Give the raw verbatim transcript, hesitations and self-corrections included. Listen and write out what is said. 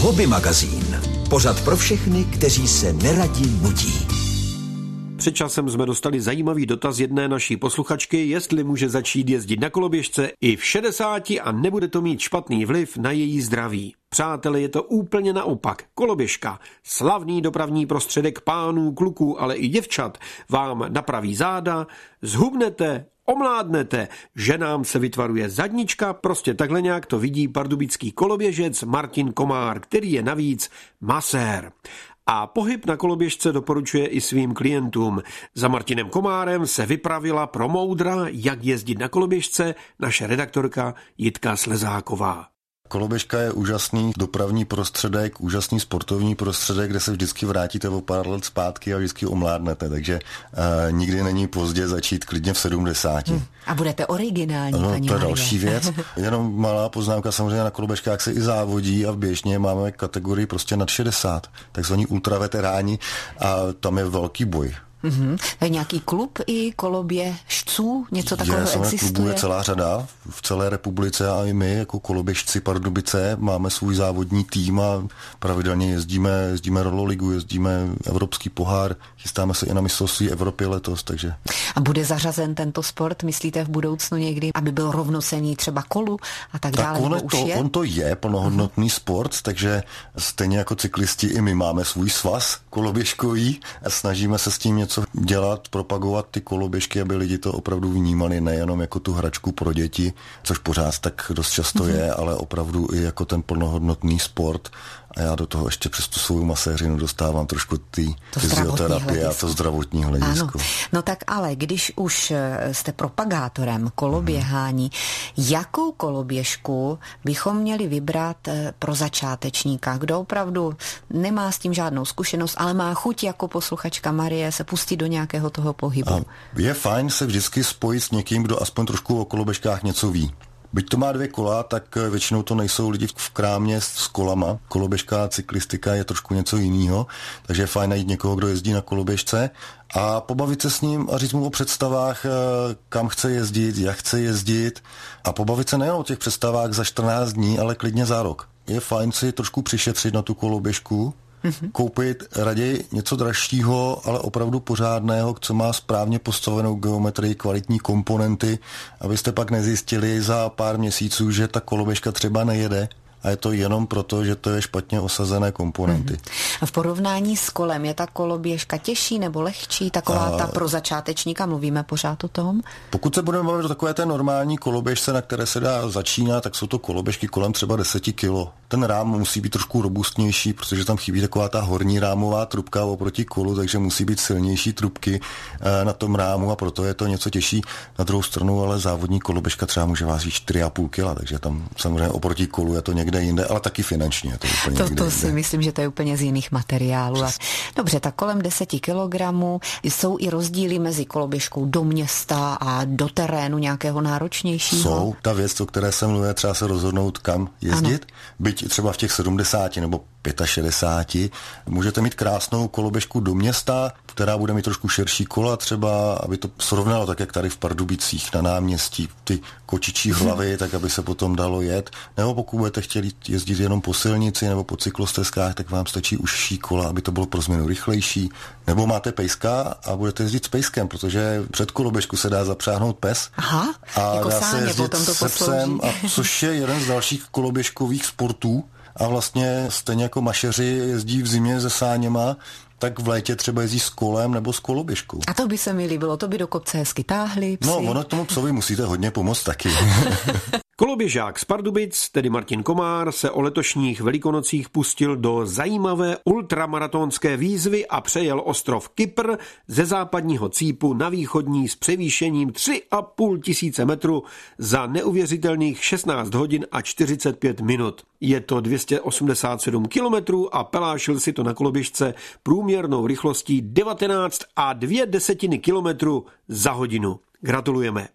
Hobby magazín. Pořad pro všechny, kteří se neradi nudí. Před časem jsme dostali zajímavý dotaz jedné naší posluchačky, jestli může začít jezdit na koloběžce i v šedesáti a nebude to mít špatný vliv na její zdraví. Přátelé, je to úplně naopak. Koloběžka, slavný dopravní prostředek pánů, kluků, ale i děvčat, vám napraví záda, zhubnete, omládnete, ženám se vytvaruje zadnička, prostě takhle nějak to vidí pardubický koloběžec Martin Komár, který je navíc masér. A pohyb na koloběžce doporučuje i svým klientům. Za Martinem Komárem se vypravila pro moudra, jak jezdit na koloběžce, naše redaktorka Jitka Slezáková. Koloběžka je úžasný dopravní prostředek, úžasný sportovní prostředek, kde se vždycky vrátíte o pár let zpátky a vždycky omládnete, takže uh, nikdy není pozdě začít klidně v sedmdesáti. Hmm. A budete originální, no, paní to je Marie. další věc. Jenom malá poznámka, samozřejmě na koloběžkách se i závodí a v běžně máme kategorii prostě nad šedesát, takzvaní ultraveteráni a tam je velký boj. Mm-hmm. Je nějaký klub i koloběžců? Něco takového je, existuje? Klubů je celá řada v celé republice a i my jako koloběžci Pardubice máme svůj závodní tým a pravidelně jezdíme, jezdíme rololigu, jezdíme evropský pohár, chystáme se i na mistrovství Evropy letos, takže. A bude zařazen tento sport, myslíte v budoucnu někdy, aby byl rovnocenný třeba kolu a tak, tak dále? On, to, je? on to je plnohodnotný uh-huh. sport, takže stejně jako cyklisti i my máme svůj svaz koloběžkový a snažíme se s tím něco dělat, propagovat ty koloběžky, aby lidi to opravdu vnímali nejenom jako tu hračku pro děti, což pořád tak dost často mm-hmm. je, ale opravdu i jako ten plnohodnotný sport. A já do toho ještě přes tu svou maséřinu dostávám trošku ty fyzioterapie a to zdravotní hledisko. Ano. No tak ale, když už jste propagátorem koloběhání, hmm. jakou koloběžku bychom měli vybrat pro začátečníka, kdo opravdu nemá s tím žádnou zkušenost, ale má chuť jako posluchačka Marie se pustit do nějakého toho pohybu? A je fajn se vždycky spojit s někým, kdo aspoň trošku o koloběžkách něco ví. Byť to má dvě kola, tak většinou to nejsou lidi v krámě s kolama. Koloběžka, cyklistika je trošku něco jiného, takže je fajn najít někoho, kdo jezdí na koloběžce a pobavit se s ním a říct mu o představách, kam chce jezdit, jak chce jezdit a pobavit se nejen o těch představách za čtrnáct dní, ale klidně za rok. Je fajn si trošku přišetřit na tu koloběžku, mm-hmm. koupit raději něco dražšího, ale opravdu pořádného, co má správně postavenou geometrii, kvalitní komponenty, abyste pak nezjistili za pár měsíců, že ta koloběžka třeba nejede. A je to jenom proto, že to je špatně osazené komponenty. Mm-hmm. A v porovnání s kolem je ta koloběžka těžší nebo lehčí? Taková a... ta pro začátečníka, mluvíme pořád o tom? Pokud se budeme bavit o takové té normální koloběžce, na které se dá začínat, tak jsou to koloběžky kolem třeba deset kilo. Ten rám musí být trošku robustnější, protože tam chybí taková ta horní rámová trubka oproti kolu, takže musí být silnější trubky na tom rámu a proto je to něco těžší. Na druhou stranu, ale závodní koloběžka třeba může vážit čtyři a půl kila, takže tam samozřejmě oproti kolu je to někde jinde, ale taky finančně. To, úplně to, to si myslím, že to je úplně z jiných materiálů. A dobře, tak kolem deset kilogramů jsou i rozdíly mezi koloběžkou do města a do terénu nějakého náročnějšího? Jsou. Ta věc, o které se mluví, třeba se rozhodnout, kam jezdit. Ano. Byť třeba v těch sedmdesáti nebo šedesáti pěti můžete mít krásnou koloběžku do města, která bude mít trošku širší kola třeba, aby to srovnalo tak, jak tady v Pardubicích na náměstí, ty kočičí hlavy, tak aby se potom dalo jet. Nebo pokud budete chtěli jezdit jenom po silnici nebo po cyklostezkách, tak vám stačí užší kola, aby to bylo pro změnu rychlejší. Nebo máte pejska a budete jezdit s pejskem, protože před koloběžku se dá zapřáhnout pes. Aha, a jako dá sáně, se jezdit potom to se psem, a což je jeden z dalších koloběžkových sportů. A vlastně stejně jako mašeři jezdí v zimě se sáněma, tak v létě třeba jezdí s kolem nebo s koloběžkou. A to by se mi líbilo, to by do kopce hezky táhli psi. No, ono tomu psovi musíte hodně pomoct taky. Koloběžák z Pardubic, tedy Martin Komár, se o letošních velikonocích pustil do zajímavé ultramaratonské výzvy a přejel ostrov Kypr ze západního cípu na východní s převýšením tři a půl tisíce metrů za neuvěřitelných šestnáct hodin a čtyřicet pět minut. Je to dvě stě osmdesát sedm kilometrů a pelášil si to na koloběžce průměrnou rychlostí devatenáct a dvě desetiny kilometru za hodinu. Gratulujeme.